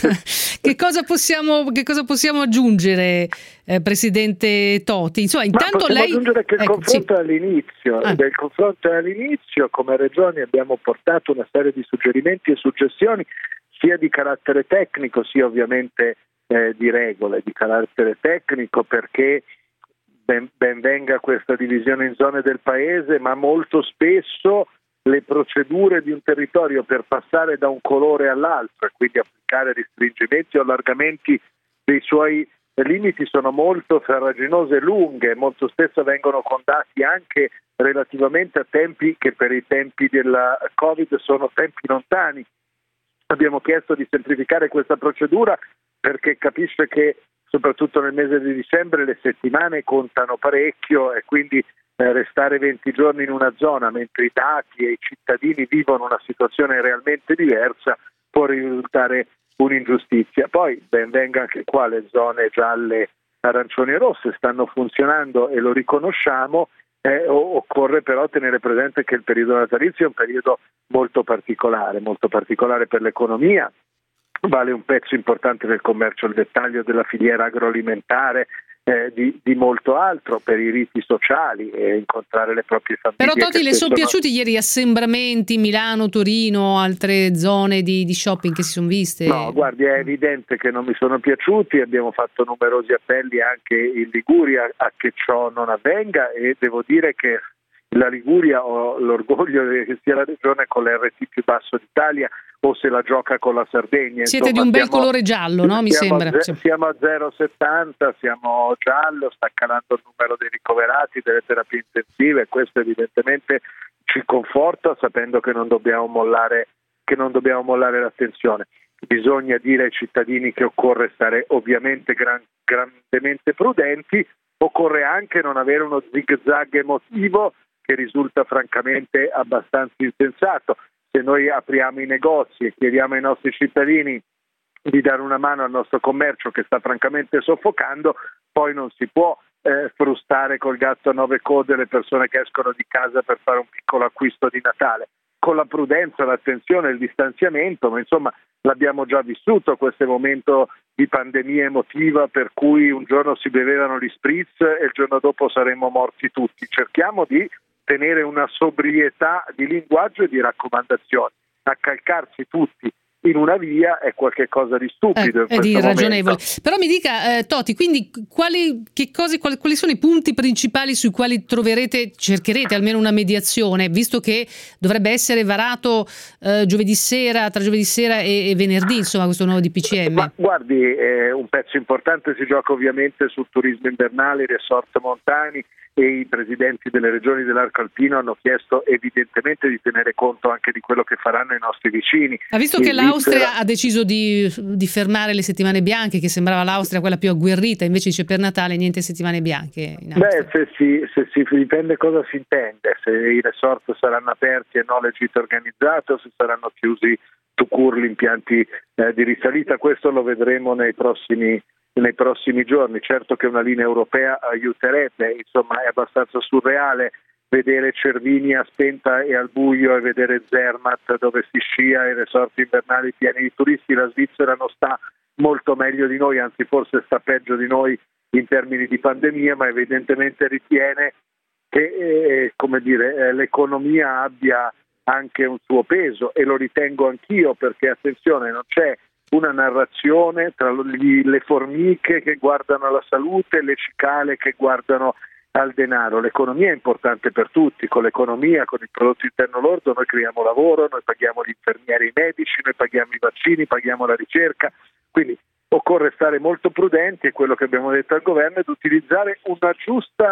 Speaker 3: Che cosa possiamo, che cosa possiamo aggiungere, eh, Presidente Toti? Insomma, intanto
Speaker 15: Ma
Speaker 3: lei
Speaker 15: aggiungere che il
Speaker 3: ecco,
Speaker 15: confronto
Speaker 3: sì.
Speaker 15: è all'inizio,
Speaker 3: ah.
Speaker 15: del confronto è all'inizio, come regioni abbiamo portato una serie di suggerimenti e suggestioni, sia di carattere tecnico, sia ovviamente eh, di regole, di carattere tecnico, perché Ben, ben venga questa divisione in zone del paese, ma molto spesso le procedure di un territorio per passare da un colore all'altro e quindi applicare restringimenti o allargamenti dei suoi limiti sono molto farraginose e lunghe, molto spesso vengono contati anche relativamente a tempi che per i tempi della Covid sono tempi lontani. Abbiamo chiesto di semplificare questa procedura perché capisce che soprattutto nel mese di dicembre le settimane contano parecchio e quindi eh, restare venti giorni in una zona mentre i dati e i cittadini vivono una situazione realmente diversa può risultare un'ingiustizia. Poi ben venga anche qua le zone gialle, arancioni e rosse stanno funzionando e lo riconosciamo, eh, occorre però tenere presente che il periodo natalizio è un periodo molto particolare, molto particolare per l'economia. Vale un pezzo importante del commercio al dettaglio, della filiera agroalimentare, eh, di, di molto altro, per i riti sociali e incontrare le proprie famiglie.
Speaker 3: Però Toti, le sono piaciuti ieri gli assembramenti Milano, Torino, altre zone di, di shopping che si sono viste?
Speaker 15: No, guardi, è evidente che non mi sono piaciuti, abbiamo fatto numerosi appelli anche in Liguria a che ciò non avvenga e devo dire che la Liguria ho l'orgoglio che sia la regione con l'R T più basso d'Italia o se la gioca con la Sardegna.
Speaker 3: Siete
Speaker 15: Insomma,
Speaker 3: di un bel
Speaker 15: siamo,
Speaker 3: colore giallo, no? Mi
Speaker 15: siamo
Speaker 3: sembra.
Speaker 15: A ze- siamo a zero virgola settanta, siamo giallo, sta calando il numero dei ricoverati, delle terapie intensive e questo evidentemente ci conforta sapendo che non dobbiamo mollare, che non dobbiamo mollare l'attenzione. Bisogna dire ai cittadini che occorre stare ovviamente gran, grandemente prudenti, occorre anche non avere uno zig-zag emotivo che risulta francamente abbastanza insensato. Se noi apriamo i negozi e chiediamo ai nostri cittadini di dare una mano al nostro commercio che sta francamente soffocando, poi non si può eh, frustare col gatto a nove code le persone che escono di casa per fare un piccolo acquisto di Natale. Con la prudenza, l'attenzione, il distanziamento, ma insomma l'abbiamo già vissuto questo momento di pandemia emotiva per cui un giorno si bevevano gli spritz e il giorno dopo saremmo morti tutti. Cerchiamo di tenere una sobrietà di linguaggio e di raccomandazioni. Accalcarsi tutti in una via è qualcosa di stupido.
Speaker 3: Eh, è di irragionevole. Però mi dica, eh, Toti, quindi quali, che cose, quali, quali sono i punti principali sui quali troverete, cercherete almeno una mediazione, visto che dovrebbe essere varato eh, giovedì sera, tra giovedì sera e, e venerdì, insomma, questo nuovo D P C M?
Speaker 15: Ma guardi, eh, un pezzo importante si gioca ovviamente sul turismo invernale, i resort montani, e i presidenti delle regioni dell'arco alpino hanno chiesto evidentemente di tenere conto anche di quello che faranno i nostri vicini.
Speaker 3: Ha visto che l'Austria ha deciso di, di fermare le settimane bianche, che sembrava l'Austria quella più agguerrita, invece dice per Natale niente settimane bianche in
Speaker 15: Beh, se si, se si dipende cosa si intende, se i resort saranno aperti e non le gite organizzate o se saranno chiusi tout court gli impianti eh, di risalita, questo lo vedremo nei prossimi nei prossimi giorni. Certo che una linea europea aiuterebbe, insomma è abbastanza surreale vedere Cervinia spenta e al buio e vedere Zermatt dove si scia e resort invernali pieni di turisti. La Svizzera non sta molto meglio di noi, anzi forse sta peggio di noi in termini di pandemia, ma evidentemente ritiene che eh, come dire, eh, l'economia abbia anche un suo peso, e lo ritengo anch'io, perché attenzione, non c'è una narrazione tra le formiche che guardano alla salute e le cicale che guardano al denaro. L'economia è importante per tutti, con l'economia, con il prodotto interno lordo noi creiamo lavoro, noi paghiamo gli infermieri e i medici, noi paghiamo i vaccini, paghiamo la ricerca, quindi occorre stare molto prudenti, e quello che abbiamo detto al governo è di utilizzare una giusta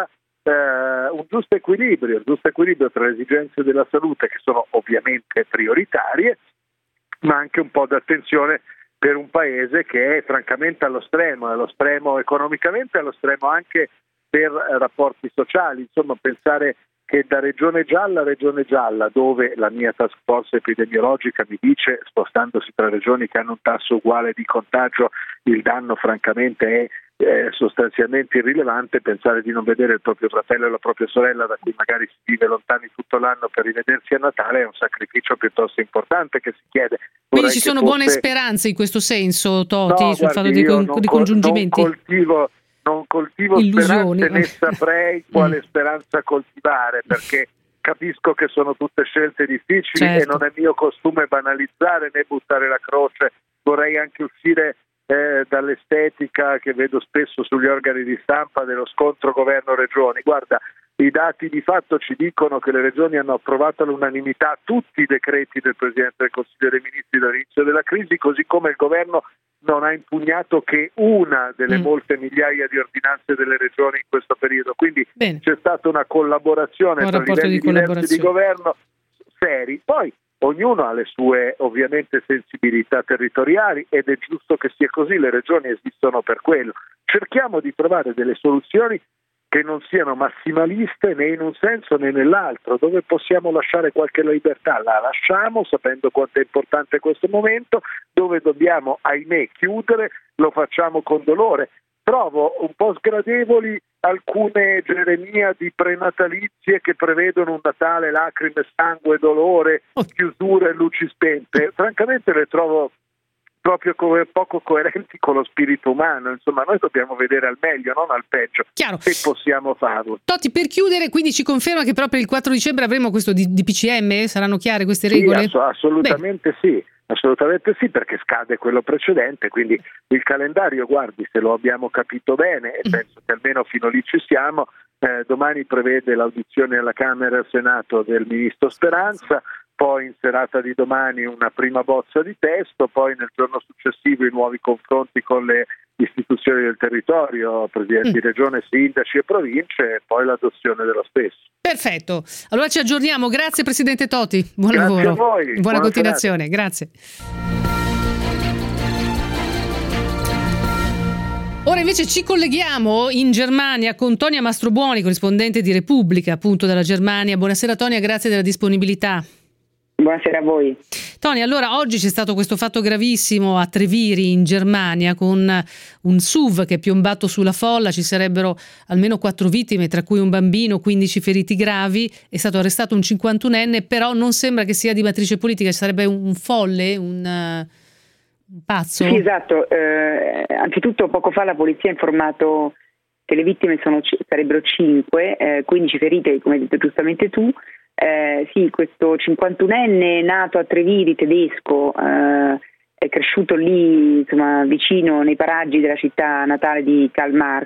Speaker 15: eh, un giusto equilibrio, un giusto equilibrio tra le esigenze della salute, che sono ovviamente prioritarie, ma anche un po' d'attenzione per un paese che è francamente allo stremo, allo stremo economicamente, allo stremo anche per eh, rapporti sociali. Insomma, pensare che da regione gialla a regione gialla, dove la mia task force epidemiologica mi dice, spostandosi tra regioni che hanno un tasso uguale di contagio, il danno francamente è eh, sostanzialmente irrilevante, pensare di non vedere il proprio fratello e la propria sorella, da cui magari si vive lontani tutto l'anno, per rivedersi a Natale, è un sacrificio piuttosto importante che si chiede.
Speaker 3: Quindi
Speaker 15: Vorrei
Speaker 3: ci sono
Speaker 15: fosse...
Speaker 3: buone speranze in questo senso, Toti,
Speaker 15: no,
Speaker 3: sul
Speaker 15: guardi,
Speaker 3: fatto dei, con,
Speaker 15: non
Speaker 3: dei
Speaker 15: col,
Speaker 3: congiungimenti?
Speaker 15: Non coltivo, non coltivo
Speaker 3: illusioni,
Speaker 15: speranze, né saprei quale speranza coltivare, perché capisco che sono tutte scelte difficili, certo, e non è mio costume banalizzare né buttare la croce. Vorrei anche uscire eh, dall'estetica che vedo spesso sugli organi di stampa dello scontro governo-regioni. Guarda, i dati di fatto ci dicono che le regioni hanno approvato all'unanimità tutti i decreti del Presidente del Consiglio dei Ministri dall'inizio della crisi, così come il governo non ha impugnato che una delle mm. molte migliaia di ordinanze delle regioni in questo periodo. Quindi Bene. c'è stata una collaborazione
Speaker 3: un
Speaker 15: tra livelli
Speaker 3: di
Speaker 15: diversi di governo seri. Poi ognuno ha le sue ovviamente sensibilità territoriali ed è giusto che sia così, le regioni esistono per quello. Cerchiamo di trovare delle soluzioni che non siano massimaliste né in un senso né nell'altro. Dove possiamo lasciare qualche libertà la lasciamo, sapendo quanto è importante questo momento. Dove dobbiamo, ahimè, chiudere, lo facciamo con dolore. Trovo un po' sgradevoli alcune geremiadi prenatalizie che prevedono un Natale, lacrime, sangue, dolore, chiusure e luci spente. Francamente le trovo proprio come poco coerenti con lo spirito umano. Insomma, noi dobbiamo vedere al meglio, non al peggio,
Speaker 3: Chiaro.
Speaker 15: se possiamo farlo.
Speaker 3: Toti, per chiudere, quindi ci conferma che proprio il quattro dicembre avremo questo D P C M? Saranno chiare queste regole?
Speaker 15: Sì, ass- assolutamente Beh. sì. Assolutamente sì, perché scade quello precedente, quindi il calendario, guardi, se lo abbiamo capito bene, e penso che almeno fino lì ci siamo, eh, domani prevede l'audizione alla Camera e al Senato del Ministro Speranza, poi in serata di domani una prima bozza di testo, poi nel giorno successivo i nuovi confronti con le istituzioni del territorio, presidenti di regione, sindaci e province, e poi l'adozione dello stesso.
Speaker 3: Perfetto, allora ci aggiorniamo. Grazie Presidente Toti, buon
Speaker 15: Grazie
Speaker 3: lavoro,
Speaker 15: a voi.
Speaker 3: buona,
Speaker 15: Buona
Speaker 3: continuazione, serata. Grazie. Ora invece ci colleghiamo in Germania con Tonia Mastrobuoni, corrispondente di Repubblica, appunto dalla Germania. Buonasera Tonia, grazie della disponibilità.
Speaker 16: Buonasera a voi.
Speaker 3: Tony, allora oggi c'è stato questo fatto gravissimo a Treviri in Germania con un S U V che è piombato sulla folla, ci sarebbero almeno quattro vittime, tra cui un bambino, quindici feriti gravi, è stato arrestato un cinquantunenne, però non sembra che sia di matrice politica, ci sarebbe un folle, un, un pazzo?
Speaker 16: Sì, esatto, eh, anzitutto poco fa la polizia ha informato che le vittime sono, sarebbero cinque, eh, quindici ferite, come hai detto giustamente tu. Eh, sì, questo cinquantunenne nato a Treviri, tedesco, eh, è cresciuto lì, insomma, vicino nei paraggi della città natale di Karl Marx.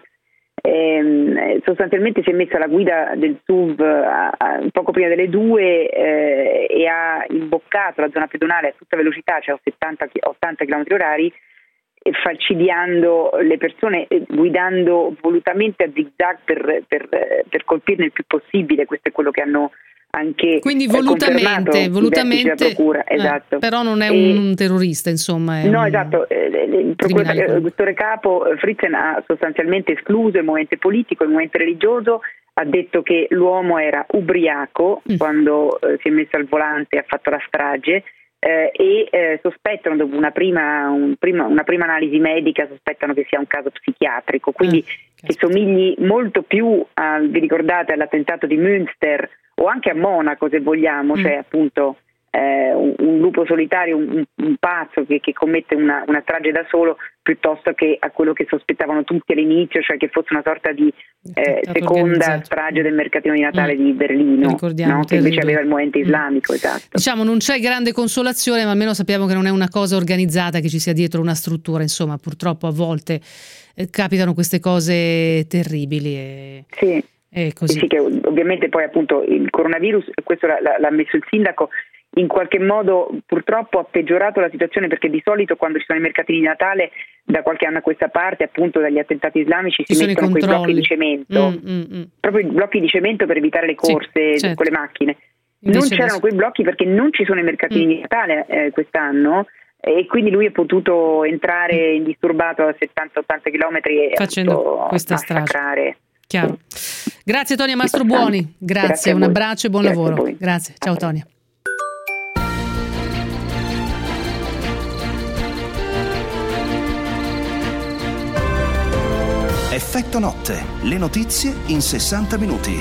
Speaker 16: Eh, sostanzialmente si è messa alla guida del S U V a, a, poco prima delle due eh, e ha imboccato la zona pedonale a tutta velocità, cioè a settanta ottanta chilometri orari, e falcidiando le persone, guidando volutamente a zigzag per, per, per colpirne il più possibile. Questo è quello che hanno anche
Speaker 3: quindi volutamente, volutamente
Speaker 16: procura,
Speaker 3: eh, esatto. Però non è
Speaker 16: e,
Speaker 3: un terrorista, insomma. È
Speaker 16: no,
Speaker 3: un
Speaker 16: esatto. Il procuratore capo Fritzen ha sostanzialmente escluso il movimento politico, il movimento religioso, ha detto che l'uomo era ubriaco mm. quando eh, si è messo al volante e ha fatto la strage. Eh, e eh, sospettano, dopo una prima, un prima, una prima analisi medica, sospettano che sia un caso psichiatrico, quindi mm, che somigli molto più, a, vi ricordate, all'attentato di Münster o anche a Monaco, se vogliamo, mm. cioè appunto eh, un, un lupo solitario, un, un pazzo che, che commette una, una strage da solo, piuttosto che a quello che sospettavano tutti all'inizio, cioè che fosse una sorta di eh, seconda strage del mercatino di Natale mm. di Berlino, no? Che invece aveva il movimento islamico. Mm. Esatto.
Speaker 3: Diciamo, non c'è grande consolazione, ma almeno sappiamo che non è una cosa organizzata, che ci sia dietro una struttura. Insomma, purtroppo a volte eh, capitano queste cose terribili. E...
Speaker 16: Sì.
Speaker 3: È così.
Speaker 16: Sì, che ovviamente poi appunto il coronavirus, questo l'ha, l'ha messo il sindaco, in qualche modo purtroppo ha peggiorato la situazione, perché di solito quando ci sono i mercatini di Natale da qualche anno a questa parte, appunto dagli attentati islamici, ci si mettono quei blocchi di cemento, mm, mm, mm. proprio i blocchi di cemento per evitare le corse, sì, certo, con le macchine. Invece non c'erano adesso quei blocchi perché non ci sono i mercatini mm. di Natale eh, quest'anno, e quindi lui è potuto entrare indisturbato a settanta ottanta chilometri e
Speaker 3: facendo questa strage. Chiaro. Grazie Tonia Mastrobuoni, grazie, grazie un abbraccio e buon grazie lavoro. Grazie, ciao Tonia.
Speaker 1: Effetto notte, le notizie in sessanta minuti.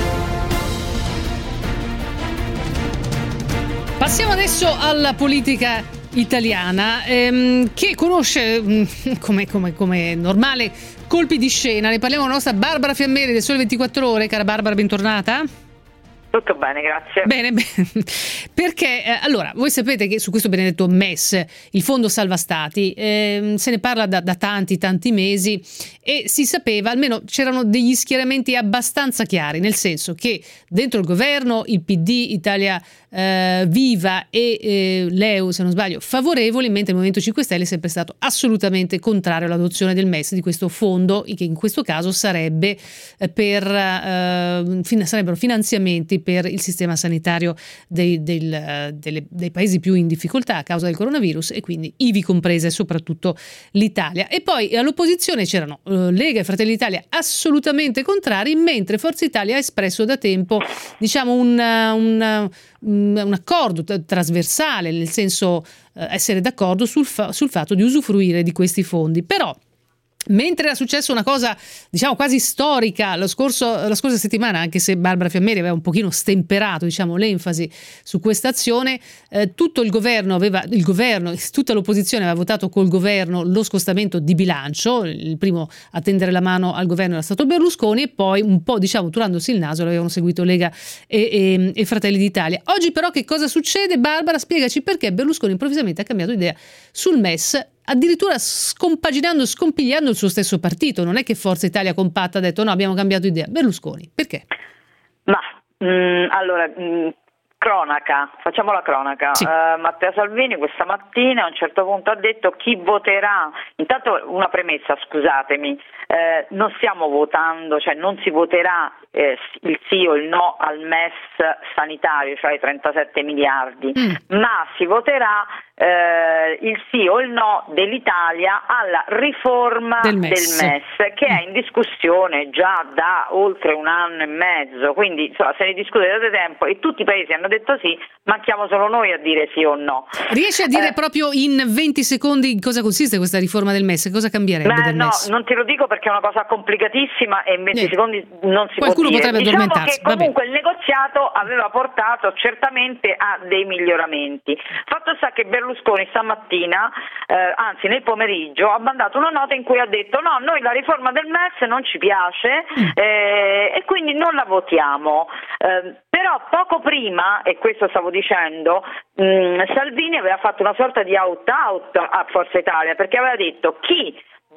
Speaker 3: Passiamo adesso alla politica italiana, ehm, che conosce mh, come, come, come normale colpi di scena. Ne parliamo con la nostra Barbara Fiammeri del Sole ventiquattro Ore. Cara Barbara, bentornata.
Speaker 17: Tutto bene, grazie.
Speaker 3: Bene, bene. Perché eh, allora voi sapete che su questo benedetto M E S, il Fondo Salva Stati, eh, se ne parla da, da tanti tanti mesi, e si sapeva, almeno c'erano degli schieramenti abbastanza chiari, nel senso che dentro il governo il P D, Italia eh, Viva e eh, l'E U, se non sbaglio, favorevoli, mentre il Movimento cinque Stelle è sempre stato assolutamente contrario all'adozione del M E S, di questo fondo, che in questo caso sarebbe eh, per eh, fin- sarebbero finanziamenti per il sistema sanitario dei, del, delle, dei paesi più in difficoltà a causa del coronavirus, e quindi ivi comprese soprattutto l'Italia. E poi all'opposizione c'erano uh, Lega e Fratelli d'Italia assolutamente contrari, mentre Forza Italia ha espresso da tempo, diciamo, un, un, un accordo trasversale, nel senso uh, essere d'accordo sul, fa- sul fatto di usufruire di questi fondi. Però mentre era successa una cosa, diciamo, quasi storica lo scorso, la scorsa settimana, anche se Barbara Fiammeri aveva un pochino stemperato, diciamo, l'enfasi su questa azione, eh, tutto il governo aveva, il governo, tutta l'opposizione aveva votato col governo lo scostamento di bilancio. Il primo a tendere la mano al governo era stato Berlusconi, e poi un po', diciamo, turandosi il naso l'avevano seguito Lega e, e, e Fratelli d'Italia. Oggi però che cosa succede? Barbara, spiegaci perché Berlusconi improvvisamente ha cambiato idea sul M E S, addirittura scompaginando, scompigliando il suo stesso partito. Non è che Forza Italia compatta ha detto no, abbiamo cambiato idea. Berlusconi, perché?
Speaker 17: Ma mh, allora, mh, cronaca, facciamo la cronaca. Sì. Uh, Matteo Salvini questa mattina a un certo punto ha detto chi voterà, intanto una premessa, scusatemi, eh, non stiamo votando, cioè non si voterà eh, il sì o il no al M E S sanitario, cioè i trentasette miliardi, mm. ma si voterà Eh, il sì o il no dell'Italia alla riforma del M E S, del M E S che è in discussione già da oltre un anno e mezzo, quindi insomma, se ne discute da tempo e tutti i paesi hanno detto sì, manchiamo solo noi a dire sì o no.
Speaker 3: Riesci a dire eh, proprio in venti secondi in cosa consiste questa riforma del M E S? Cosa cambierebbe
Speaker 17: beh,
Speaker 3: del
Speaker 17: no,
Speaker 3: M E S?
Speaker 17: Non te lo dico perché è una cosa complicatissima e in venti eh. secondi non si
Speaker 3: Qualcuno
Speaker 17: può dire.
Speaker 3: Potrebbe
Speaker 17: diciamo
Speaker 3: addormentarsi.
Speaker 17: che comunque il negoziato aveva portato certamente a dei miglioramenti. Fatto sta che Berlusconi stamattina, eh, anzi nel pomeriggio, ha mandato una nota in cui ha detto no, noi la riforma del M E S non ci piace eh, e quindi non la votiamo. Eh, però poco prima, e questo stavo dicendo, mh, Salvini aveva fatto una sorta di out-out a Forza Italia, perché aveva detto chi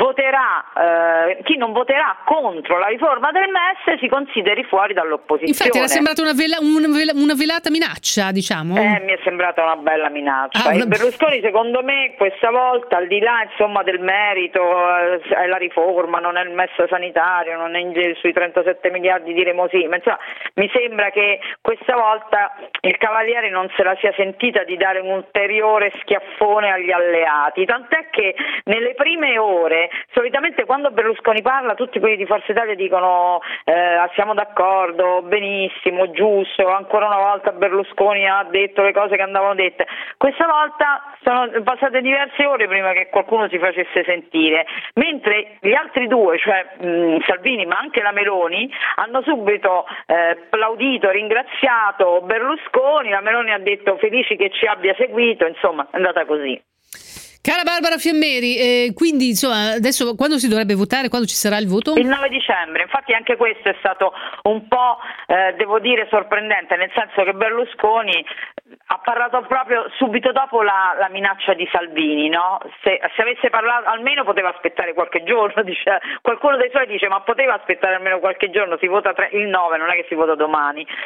Speaker 17: voterà, eh, chi non voterà contro la riforma del M E S si consideri fuori dall'opposizione.
Speaker 3: Infatti era sembrata una, vela, una, vela, una velata minaccia, diciamo.
Speaker 17: Eh, mi è sembrata una bella minaccia. Ah, una... E Berlusconi, secondo me, questa volta, al di là insomma del merito, eh, è la riforma, non è il M E S sanitario, non è in, sui trentasette miliardi diremo sì, ma insomma mi sembra che questa volta il Cavaliere non se la sia sentita di dare un ulteriore schiaffone agli alleati, tant'è che nelle prime ore, solitamente quando Berlusconi parla tutti quelli di Forza Italia dicono eh, siamo d'accordo, benissimo, giusto, ancora una volta Berlusconi ha detto le cose che andavano dette. Questa volta sono passate diverse ore prima che qualcuno si facesse sentire, mentre gli altri due, cioè mh, Salvini ma anche la Meloni, hanno subito eh, applaudito, ringraziato Berlusconi. La Meloni ha detto felici che ci abbia seguito, insomma è andata così.
Speaker 3: Cara Barbara Fiammeri, eh, quindi insomma adesso quando si dovrebbe votare, quando ci sarà il voto?
Speaker 17: Il nove dicembre, infatti anche questo è stato un po' eh, devo dire sorprendente, nel senso che Berlusconi ha parlato proprio subito dopo la, la minaccia di Salvini, no? Se, se avesse parlato almeno poteva aspettare qualche giorno, dice, qualcuno dei suoi dice ma poteva aspettare almeno qualche giorno, si vota tre, il nove, non è che si vota domani.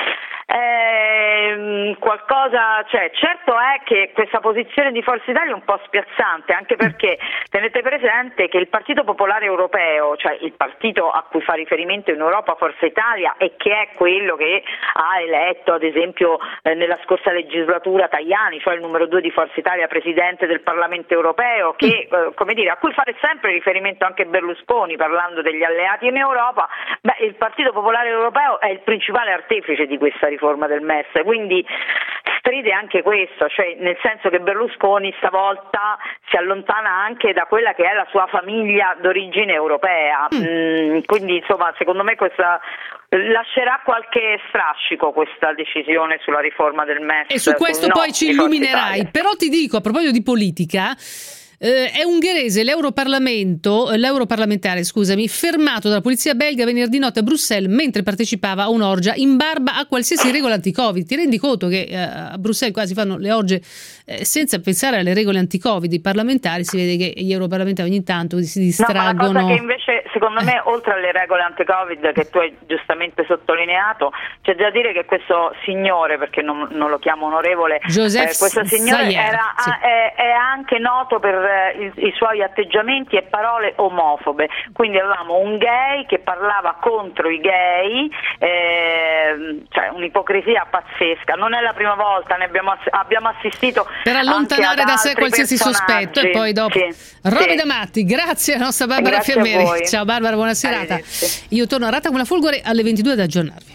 Speaker 17: Eh, qualcosa, cioè, certo è che questa posizione di Forza Italia è un po' spiazzante, anche perché tenete presente che il Partito Popolare Europeo, cioè il partito a cui fa riferimento in Europa Forza Italia e che è quello che ha eletto ad esempio eh, nella scorsa legislatura Tajani, cioè il numero due di Forza Italia, presidente del Parlamento Europeo, che eh, come dire, a cui fare sempre riferimento anche Berlusconi parlando degli alleati in Europa. Beh, il Partito Popolare Europeo è il principale artefice di questa riforma del M E S, quindi stride anche questo, cioè nel senso che Berlusconi stavolta si allontana anche da quella che è la sua famiglia d'origine europea, mm. Mm, quindi insomma secondo me questa lascerà qualche strascico questa decisione sulla riforma del M E S.
Speaker 3: E su questo poi ci illuminerai, però ti dico a proposito di politica, Eh, è ungherese l'Europarlamento, l'europarlamentare, scusami, fermato dalla polizia belga venerdì notte a Bruxelles mentre partecipava a un'orgia in barba a qualsiasi regola anti-Covid. Ti rendi conto che eh, a Bruxelles quasi fanno le orge eh, senza pensare alle regole anti-Covid? I parlamentari, si vede che gli europarlamentari ogni tanto si distraggono.
Speaker 17: No, ma la cosa che invece secondo me oltre alle regole anti-Covid che tu hai giustamente sottolineato, c'è da dire che questo signore, perché non, non lo chiamo onorevole,
Speaker 3: Joseph
Speaker 17: eh, questo signore
Speaker 3: Zayer,
Speaker 17: era,
Speaker 3: sì.
Speaker 17: è, è anche noto per I, i suoi atteggiamenti e parole omofobe, quindi avevamo un gay che parlava contro i gay, eh, cioè un'ipocrisia pazzesca. Non è la prima volta, ne abbiamo, abbiamo assistito
Speaker 3: per allontanare da sé qualsiasi sospetto e poi dopo sì, Roby sì. D'Amati, grazie alla nostra Barbara Fiammeri. Ciao Barbara, buona serata. Io torno a Rata con la Folgore alle ventidue ad aggiornarvi.